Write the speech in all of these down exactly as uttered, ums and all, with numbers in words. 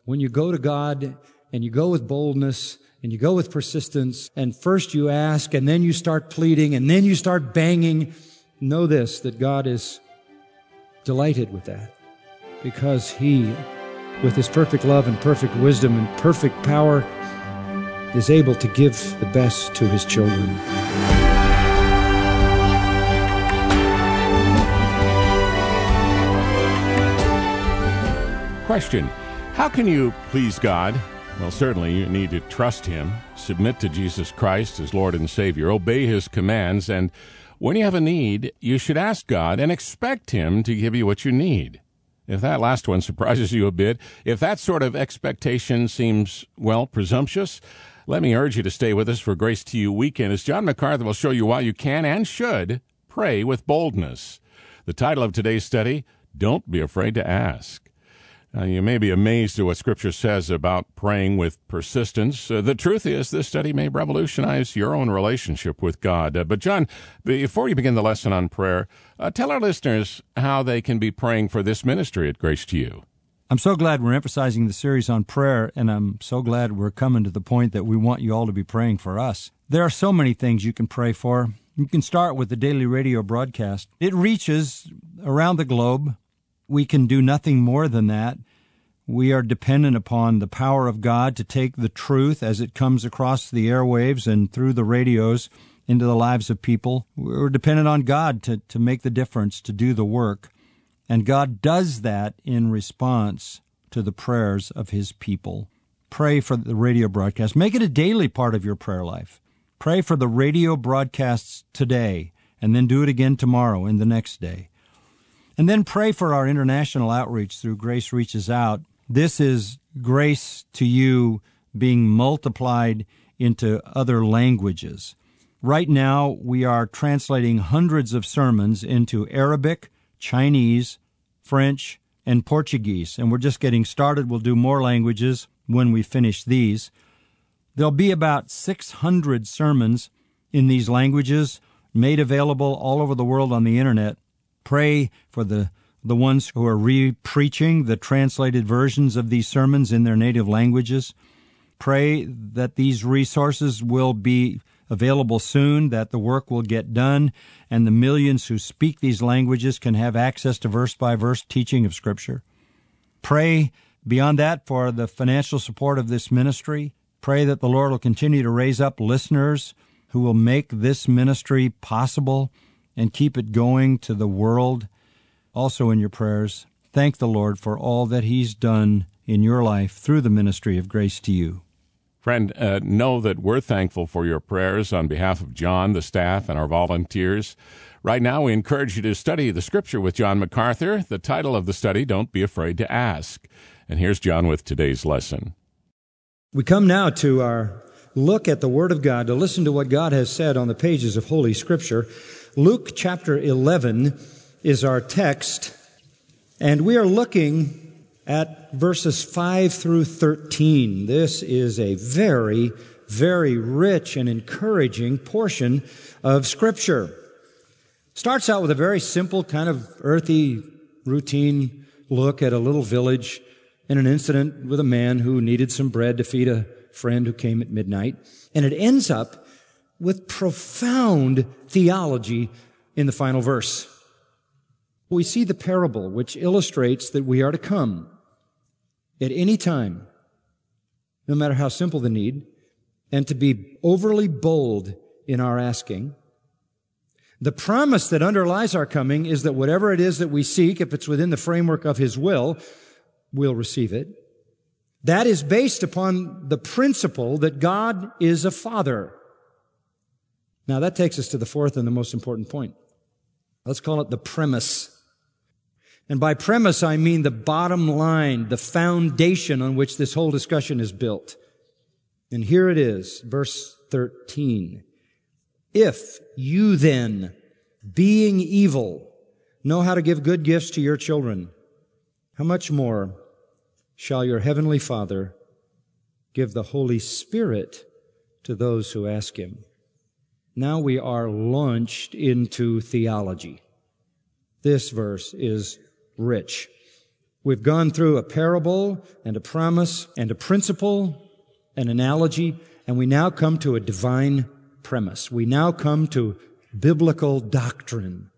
when you go to God and you go with boldness and you go with persistence, and first you ask and then you start pleading and then you start banging, know this, that God is delighted with that, because He, with His perfect love and perfect wisdom and perfect power, is able to give the best to His children. Question: how can you please God? Well, certainly you need to trust Him, submit to Jesus Christ as Lord and Savior, obey His commands, and when you have a need, you should ask God and expect Him to give you what you need. If that last one surprises you a bit, if that sort of expectation seems, well, presumptuous, let me urge you to stay with us for Grace to You Weekend, as John MacArthur will show you why you can and should pray with boldness. The title of today's study, Don't Be Afraid to Ask. Now, you may be amazed at what Scripture says about praying with persistence. Uh, the truth is, this study may revolutionize your own relationship with God. Uh, but, John, before we begin the lesson on prayer, uh, tell our listeners how they can be praying for this ministry at Grace to You. I'm so glad we're emphasizing the series on prayer, and I'm so glad we're coming to the point that we want you all to be praying for us. There are so many things you can pray for. You can start with the daily radio broadcast. It reaches around the globe. We can do nothing more than that. We are dependent upon the power of God to take the truth as it comes across the airwaves and through the radios into the lives of people. We're dependent on God to, to make the difference, to do the work. And God does that in response to the prayers of His people. Pray for the radio broadcast. Make it a daily part of your prayer life. Pray for the radio broadcasts today, and then do it again tomorrow and the next day. And then pray for our international outreach through Grace Reaches Out. This is Grace to You being multiplied into other languages. Right now, we are translating hundreds of sermons into Arabic, Chinese, French, and Portuguese. And we're just getting started. We'll do more languages when we finish these. There'll be about six hundred sermons in these languages made available all over the world on the Internet. Pray for the, the ones who are re-preaching the translated versions of these sermons in their native languages. Pray that these resources will be available soon, that the work will get done, and the millions who speak these languages can have access to verse-by-verse teaching of Scripture. Pray beyond that for the financial support of this ministry. Pray that the Lord will continue to raise up listeners who will make this ministry possible and keep it going to the world. Also in your prayers, thank the Lord for all that He's done in your life through the ministry of Grace to You. Friend, uh, know that we're thankful for your prayers on behalf of John, the staff, and our volunteers. Right now, we encourage you to study the Scripture with John MacArthur. The title of the study, Don't Be Afraid to Ask. And here's John with today's lesson. We come now to our look at the Word of God, to listen to what God has said on the pages of Holy Scripture. Luke chapter eleven is our text, and we are looking at verses five through thirteen. This is a very, very rich and encouraging portion of Scripture. Starts out with a very simple, kind of earthy, routine look at a little village and an incident with a man who needed some bread to feed a friend who came at midnight. And it ends up with profound theology in the final verse. We see the parable which illustrates that we are to come at any time, no matter how simple the need, and to be overly bold in our asking. The promise that underlies our coming is that whatever it is that we seek, if it's within the framework of His will, we'll receive it. That is based upon the principle that God is a Father. Now that takes us to the fourth and the most important point. Let's call it the premise. And by premise, I mean the bottom line, the foundation on which this whole discussion is built. And here it is, verse thirteen. If you then, being evil, know how to give good gifts to your children, how much more shall your heavenly Father give the Holy Spirit to those who ask Him? Now we are launched into theology. This verse is rich. We've gone through a parable and a promise and a principle, an analogy, and we now come to a divine premise. We now come to biblical doctrine.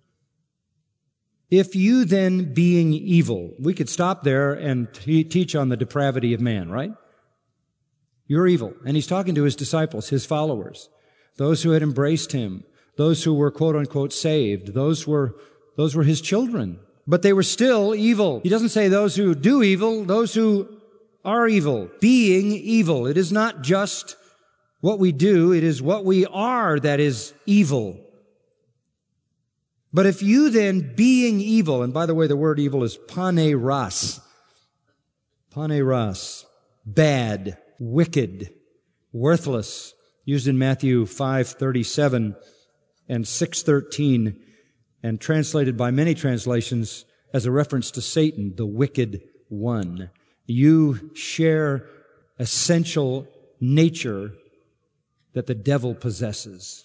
If you then, being evil, we could stop there and te- teach on the depravity of man, right? You're evil. And he's talking to his disciples, his followers, those who had embraced him, those who were quote unquote saved, those were, those were his children. But they were still evil. He doesn't say those who do evil, those who are evil, being evil. It is not just what we do, it is what we are that is evil. But if you then, being evil, and by the way, the word evil is paneras, paneras, bad, wicked, worthless, used in Matthew five thirty-seven and six thirteen, and translated by many translations as a reference to Satan, the wicked one. You share essential nature that the devil possesses.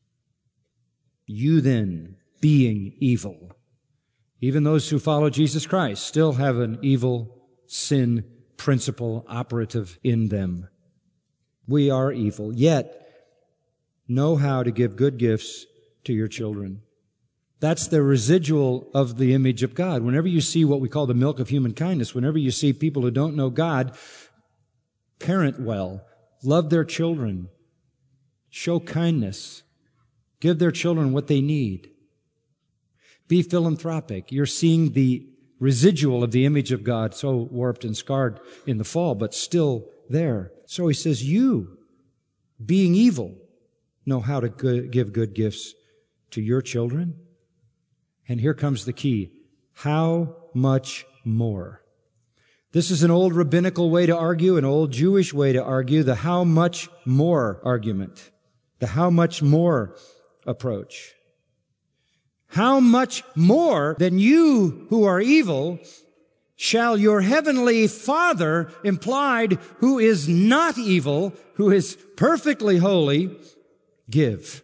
You then, being evil. Even those who follow Jesus Christ still have an evil sin principle operative in them. We are evil, yet know how to give good gifts to your children. That's the residual of the image of God. Whenever you see what we call the milk of human kindness, whenever you see people who don't know God parent well, love their children, show kindness, give their children what they need, be philanthropic, you're seeing the residual of the image of God, so warped and scarred in the fall, but still there. So he says, you, being evil, know how to go- give good gifts to your children. And here comes the key. How much more? This is an old rabbinical way to argue, an old Jewish way to argue, the how much more argument, the how much more approach. How much more than you who are evil shall your heavenly Father, implied, who is not evil, who is perfectly holy, give?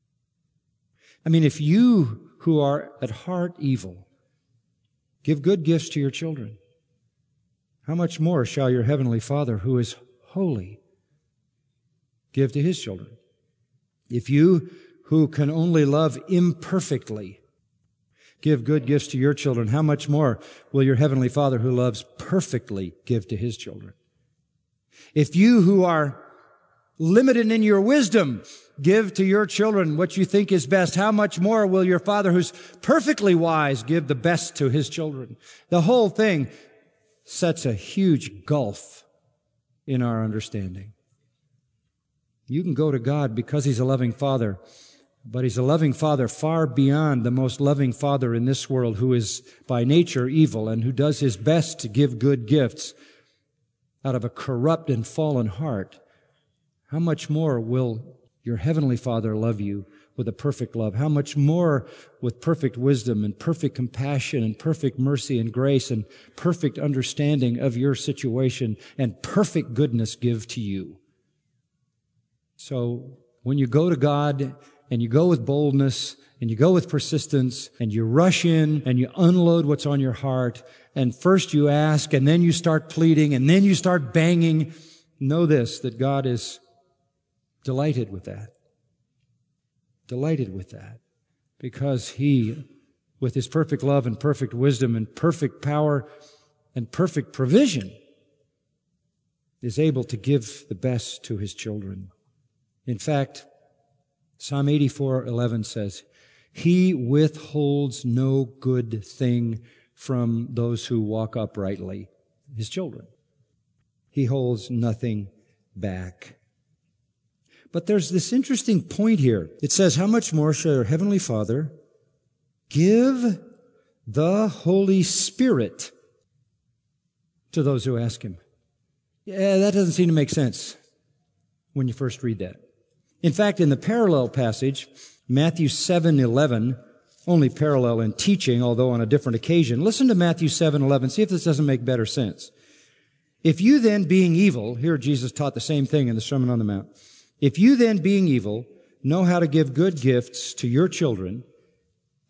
I mean, if you who are at heart evil give good gifts to your children, how much more shall your heavenly Father, who is holy, give to his children? If you who can only love imperfectly give good gifts to your children, how much more will your heavenly Father, who loves perfectly, give to his children? If you who are limited in your wisdom give to your children what you think is best, how much more will your Father, who's perfectly wise, give the best to his children? The whole thing sets a huge gulf in our understanding. You can go to God because he's a loving Father, but he's a loving Father far beyond the most loving father in this world, who is by nature evil and who does his best to give good gifts out of a corrupt and fallen heart. How much more will your heavenly Father love you with a perfect love? How much more with perfect wisdom and perfect compassion and perfect mercy and grace and perfect understanding of your situation and perfect goodness give to you? So when you go to God and you go with boldness and you go with persistence and you rush in and you unload what's on your heart, and first you ask and then you start pleading and then you start banging, know this, that God is delighted with that. Delighted with that. Because he, with his perfect love and perfect wisdom and perfect power and perfect provision, is able to give the best to his children. In fact, Psalm eighty-four eleven says, he withholds no good thing from those who walk uprightly, his children. He holds nothing back. But there's this interesting point here. It says, how much more shall your heavenly Father give the Holy Spirit to those who ask him? Yeah, that doesn't seem to make sense when you first read that. In fact, in the parallel passage, Matthew seven eleven, only parallel in teaching, although on a different occasion. Listen to Matthew seven eleven. See if this doesn't make better sense. If you then, being evil, here Jesus taught the same thing in the Sermon on the Mount. If you then, being evil, know how to give good gifts to your children,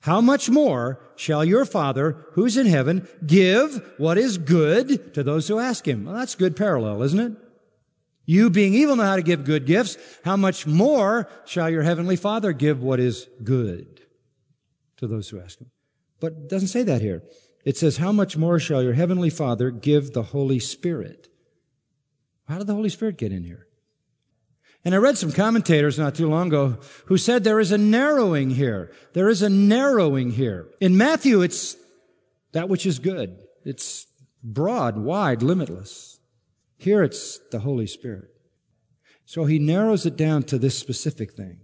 how much more shall your Father who's in heaven give what is good to those who ask Him? Well, that's a good parallel, isn't it? You being evil know how to give good gifts. How much more shall your heavenly Father give what is good to those who ask Him? But it doesn't say that here. It says, how much more shall your heavenly Father give the Holy Spirit? How did the Holy Spirit get in here? And I read some commentators not too long ago who said there is a narrowing here. There is a narrowing here. In Matthew, it's that which is good. It's broad, wide, limitless. Here it's the Holy Spirit. So he narrows it down to this specific thing.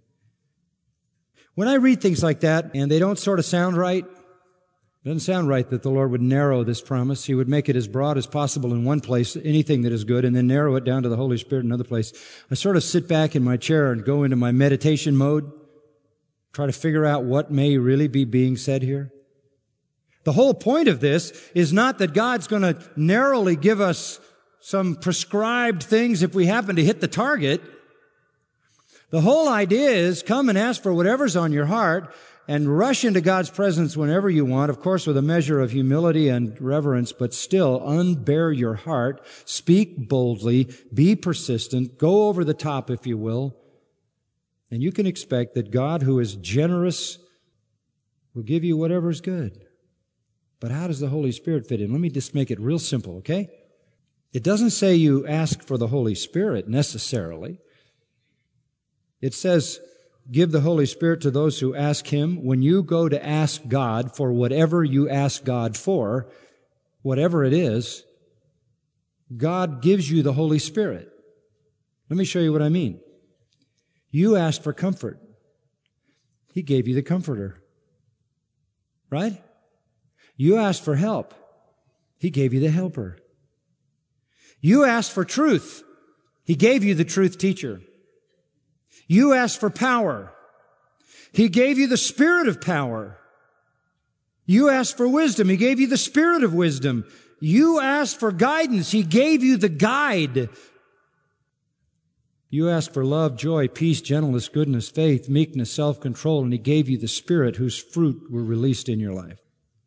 When I read things like that and they don't sort of sound right, it doesn't sound right that the Lord would narrow this promise. He would make it as broad as possible in one place, anything that is good, and then narrow it down to the Holy Spirit in another place. I sort of sit back in my chair and go into my meditation mode, try to figure out what may really be being said here. The whole point of this is not that God's going to narrowly give us some prescribed things if we happen to hit the target. The whole idea is come and ask for whatever's on your heart, and rush into God's presence whenever you want, of course with a measure of humility and reverence, but still unbear your heart, speak boldly, be persistent, go over the top if you will, and you can expect that God, who is generous, will give you whatever is good. But how does the Holy Spirit fit in? Let me just make it real simple, okay? It doesn't say you ask for the Holy Spirit necessarily. It says, give the Holy Spirit to those who ask Him. When you go to ask God for whatever you ask God for, whatever it is, God gives you the Holy Spirit. Let me show you what I mean. You asked for comfort. He gave you the Comforter. Right? You asked for help. He gave you the Helper. You asked for truth. He gave you the truth teacher. You asked for power. He gave you the Spirit of power. You asked for wisdom. He gave you the Spirit of wisdom. You asked for guidance. He gave you the guide. You asked for love, joy, peace, gentleness, goodness, faith, meekness, self-control, and He gave you the Spirit whose fruit were released in your life.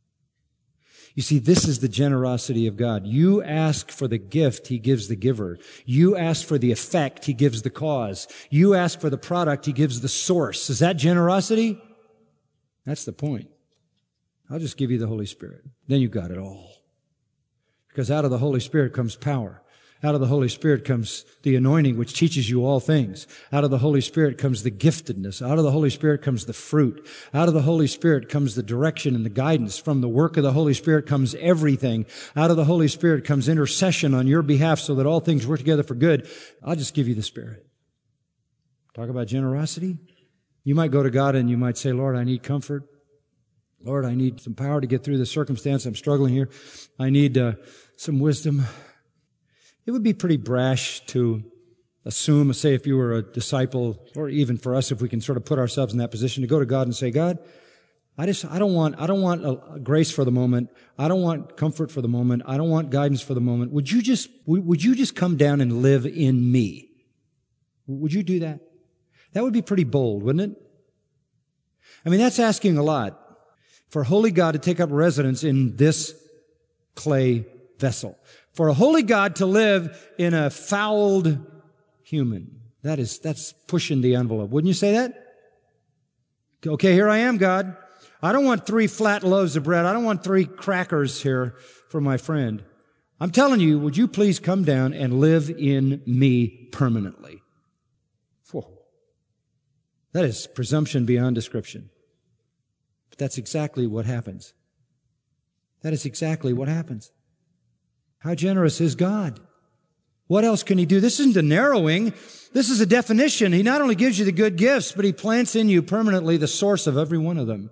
You see, this is the generosity of God. You ask for the gift, He gives the giver. You ask for the effect, He gives the cause. You ask for the product, He gives the source. Is that generosity? That's the point. I'll just give you the Holy Spirit. Then you've got it all. Because out of the Holy Spirit comes power. Out of the Holy Spirit comes the anointing which teaches you all things. Out of the Holy Spirit comes the giftedness. Out of the Holy Spirit comes the fruit. Out of the Holy Spirit comes the direction and the guidance. From the work of the Holy Spirit comes everything. Out of the Holy Spirit comes intercession on your behalf so that all things work together for good. I'll just give you the Spirit. Talk about generosity. You might go to God and you might say, Lord, I need comfort. Lord, I need some power to get through this circumstance. I'm struggling here. I need uh, some wisdom. It would be pretty brash to assume, say if you were a disciple, or even for us, if we can sort of put ourselves in that position, to go to God and say, God, I just, I don't want, I don't want a, a grace for the moment. I don't want comfort for the moment. I don't want guidance for the moment. Would you just, would you just come down and live in me? Would you do that? That would be pretty bold, wouldn't it? I mean, that's asking a lot for holy God to take up residence in this clay vessel. For a holy God to live in a fouled human. That is, that's pushing the envelope. Wouldn't you say that? Okay, here I am, God. I don't want three flat loaves of bread. I don't want three crackers here for my friend. I'm telling you, would you please come down and live in me permanently? Whoa. That is presumption beyond description. But that's exactly what happens. That is exactly what happens. How generous is God? What else can He do? This isn't a narrowing. This is a definition. He not only gives you the good gifts, but He plants in you permanently the source of every one of them.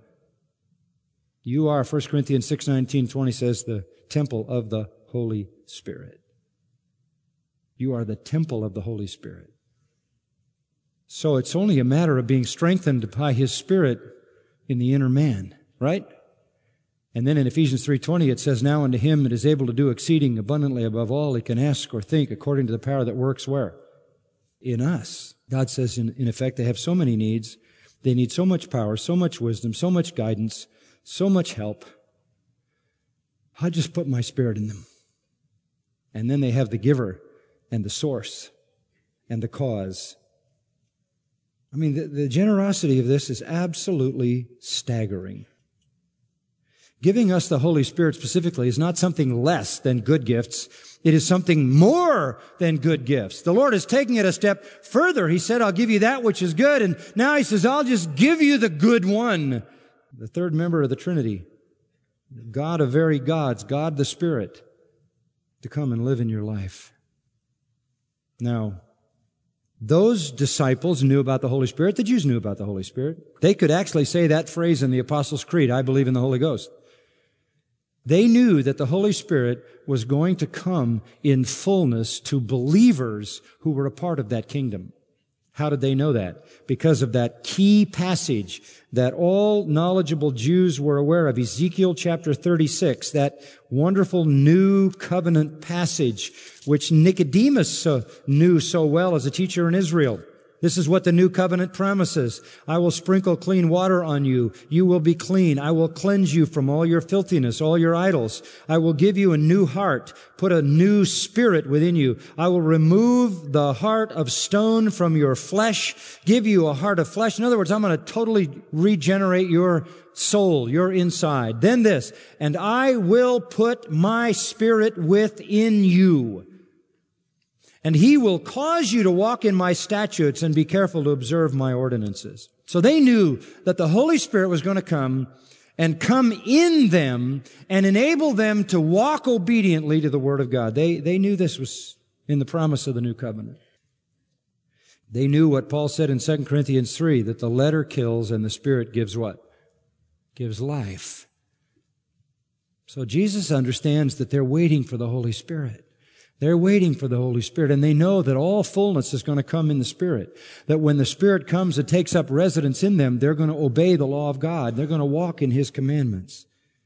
You are, First Corinthians six nineteen twenty says, the temple of the Holy Spirit. You are the temple of the Holy Spirit. So it's only a matter of being strengthened by His Spirit in the inner man, right? And then in Ephesians three twenty, it says, now unto Him that is able to do exceeding abundantly above all He can ask or think, according to the power that works where? In us. God says, in, in effect, they have so many needs They need so much power, so much wisdom, so much guidance, so much help. I just put my Spirit in them. And then they have the giver and the source and the cause. I mean, the, the generosity of this is absolutely staggering. Giving us the Holy Spirit specifically is not something less than good gifts. It is something more than good gifts. The Lord is taking it a step further. He said, I'll give you that which is good. And now He says, I'll just give you the good one. The third member of the Trinity, God of very gods, God the Spirit, to come and live in your life. Now, those disciples knew about the Holy Spirit. The Jews knew about the Holy Spirit. They could actually say that phrase in the Apostles' Creed, I believe in the Holy Ghost. They knew that the Holy Spirit was going to come in fullness to believers who were a part of that kingdom. How did they know that? Because of that key passage that all knowledgeable Jews were aware of, Ezekiel chapter thirty-six, that wonderful new covenant passage which Nicodemus uh, knew so well as a teacher in Israel. This is what the new covenant promises. I will sprinkle clean water on you. You will be clean. I will cleanse you from all your filthiness, all your idols. I will give you a new heart, put a new spirit within you. I will remove the heart of stone from your flesh, give you a heart of flesh. In other words, I'm going to totally regenerate your soul, your inside. Then this, and I will put my Spirit within you. And He will cause you to walk in my statutes and be careful to observe my ordinances. So they knew that the Holy Spirit was going to come and come in them and enable them to walk obediently to the Word of God. They, they knew this was in the promise of the new covenant. They knew what Paul said in Second Corinthians three, that the letter kills and the Spirit gives what? Gives life. So Jesus understands that they're waiting for the Holy Spirit. They're waiting for the Holy Spirit, and they know that all fullness is going to come in the Spirit. That when the Spirit comes and takes up residence in them, they're going to obey the law of God. They're going to walk in His commandments.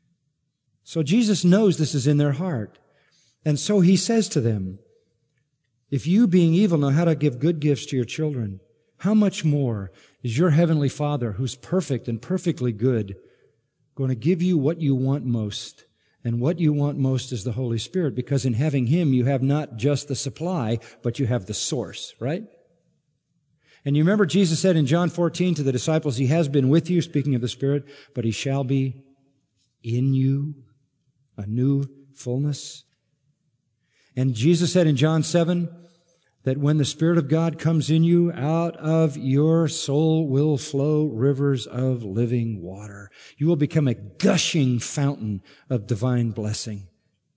So Jesus knows this is in their heart. And so He says to them, if you, being evil, know how to give good gifts to your children, how much more is your Heavenly Father, who's perfect and perfectly good, going to give you what you want most? And what you want most is the Holy Spirit, because in having Him, you have not just the supply, but you have the source, right? And you remember Jesus said in John fourteen to the disciples, He has been with you, speaking of the Spirit, but He shall be in you, a new fullness. And Jesus said in John seven, that when the Spirit of God comes in you, out of your soul will flow rivers of living water. You will become a gushing fountain of divine blessing.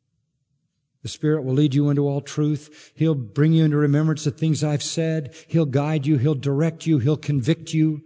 The Spirit will lead you into all truth. He'll bring you into remembrance the things I've said. He'll guide you. He'll direct you. He'll convict you.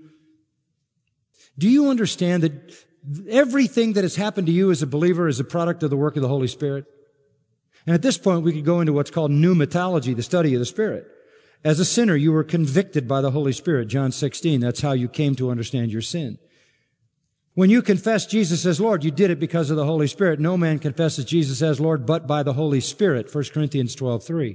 Do you understand that everything that has happened to you as a believer is a product of the work of the Holy Spirit? And at this point, we could go into what's called pneumatology, the study of the Spirit. As a sinner, you were convicted by the Holy Spirit, John sixteen. That's how you came to understand your sin. When you confess Jesus as Lord, you did it because of the Holy Spirit. No man confesses Jesus as Lord but by the Holy Spirit, First Corinthians twelve three.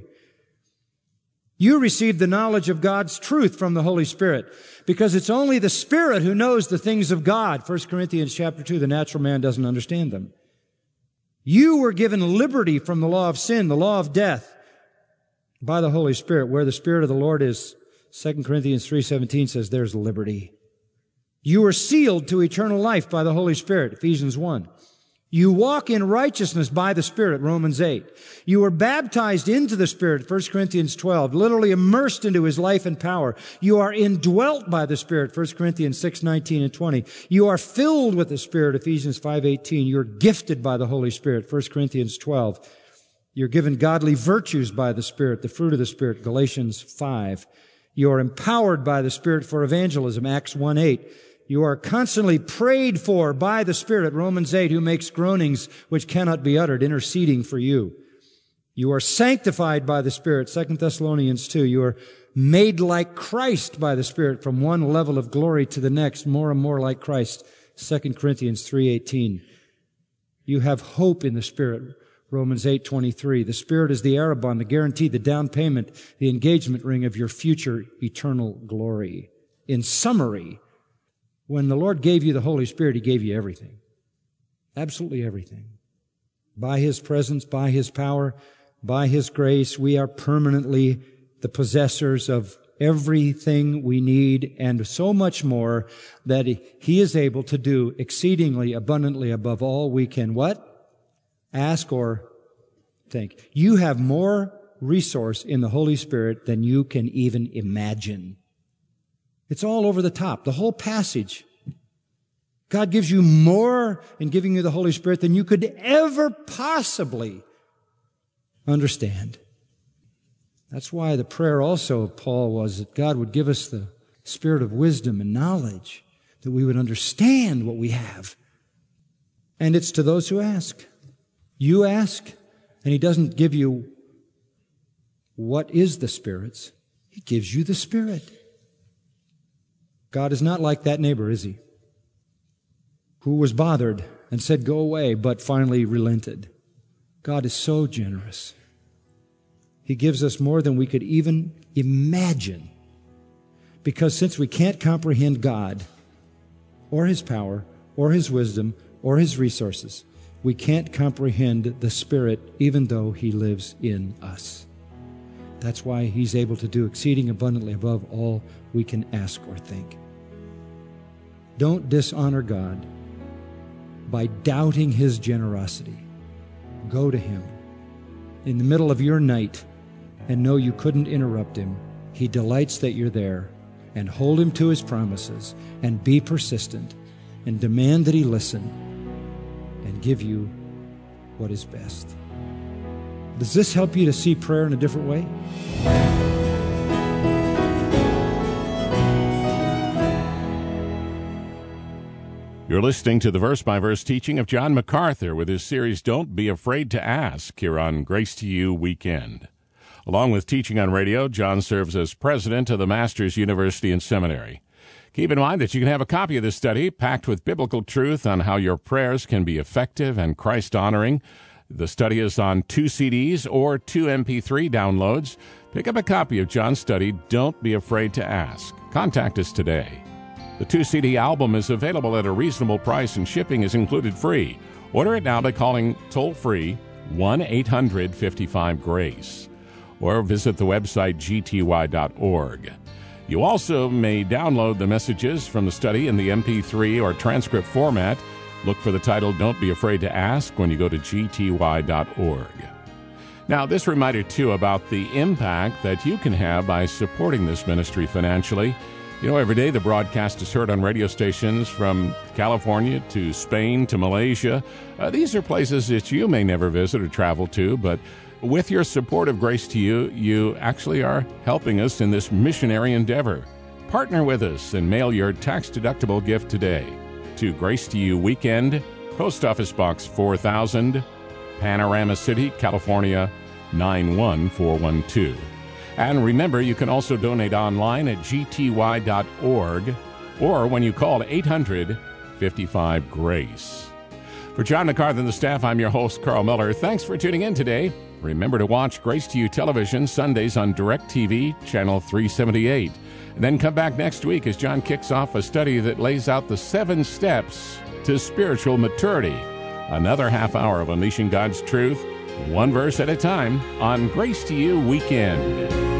You received the knowledge of God's truth from the Holy Spirit, because it's only the Spirit who knows the things of God. First Corinthians chapter two, the natural man doesn't understand them. You were given liberty from the law of sin, the law of death, by the Holy Spirit. Where the Spirit of the Lord is, Second Corinthians three seventeen says there's liberty. You were sealed to eternal life by the Holy Spirit, Ephesians one. You walk in righteousness by the Spirit, Romans eight. You were baptized into the Spirit, First Corinthians twelve, literally immersed into His life and power. You are indwelt by the Spirit, First Corinthians six nineteen and twenty. You are filled with the Spirit, Ephesians five eighteen. You're gifted by the Holy Spirit, First Corinthians twelve. You're given godly virtues by the Spirit, the fruit of the Spirit, Galatians five. You are empowered by the Spirit for evangelism, Acts one eight. You are constantly prayed for by the Spirit, Romans eight, who makes groanings which cannot be uttered, interceding for you. You are sanctified by the Spirit, Second Thessalonians two. You are made like Christ by the Spirit, from one level of glory to the next, more and more like Christ, Second Corinthians three eighteen. You have hope in the Spirit, Romans eight twenty-three. The Spirit is the arrabon, the guarantee, the down payment, the engagement ring of your future eternal glory. In summary, When the Lord gave you the Holy Spirit, He gave you everything. Absolutely everything. By His presence, by His power, by His grace, we are permanently the possessors of everything we need and so much more that He is able to do exceedingly abundantly above all we can what? Ask or think. You have more resource in the Holy Spirit than you can even imagine. It's all over the top. The whole passage. God gives you more in giving you the Holy Spirit than you could ever possibly understand. That's why the prayer also of Paul was that God would give us the spirit of wisdom and knowledge, that we would understand what we have. And it's to those who ask. You ask, and He doesn't give you what is the Spirit's. He gives you the Spirit. God is not like that neighbor, is He? Who was bothered and said, go away, but finally relented. God is so generous. He gives us more than we could even imagine. Because since we can't comprehend God, or His power, or His wisdom, or His resources, we can't comprehend the Spirit even though He lives in us. That's why He's able to do exceeding abundantly above all we can ask or think. Don't dishonor God by doubting His generosity. Go to Him in the middle of your night and know you couldn't interrupt Him. He delights that you're there, and hold Him to His promises and be persistent and demand that He listen and give you what is best. Does this help you to see prayer in a different way? You're listening to the verse-by-verse teaching of John MacArthur with his series, Don't Be Afraid to Ask, here on Grace to You Weekend. Along with teaching on radio, John serves as president of the Masters University and Seminary. Keep in mind that you can have a copy of this study packed with biblical truth on how your prayers can be effective and Christ-honoring. The study is on two C Ds or two M P three downloads. Pick up a copy of John's study, Don't Be Afraid to Ask. Contact us today. The two C D album is available at a reasonable price and shipping is included free. Order it now by calling toll-free one eight hundred fifty-five GRACE or visit the website g t y dot org. You also may download the messages from the study in the M P three or transcript format. Look for the title, Don't Be Afraid to Ask, when you go to g t y dot org. Now, this reminder, too, about the impact that you can have by supporting this ministry financially. You know, every day the broadcast is heard on radio stations from California to Spain to Malaysia. Uh, these are places that you may never visit or travel to, but with your support of Grace to You, you actually are helping us in this missionary endeavor. Partner with us and mail your tax-deductible gift today to Grace to You Weekend, Post Office Box four thousand, Panorama City, California, nine one four one two. And remember, you can also donate online at g t y dot org or when you call eight hundred fifty-five GRACE. For John MacArthur and the staff, I'm your host, Carl Miller. Thanks for tuning in today. Remember to watch Grace to You Television Sundays on DirecTV, Channel three seventy-eight. And then come back next week as John kicks off a study that lays out the seven steps to spiritual maturity. Another half hour of unleashing God's truth, one verse at a time, on Grace to You Weekend.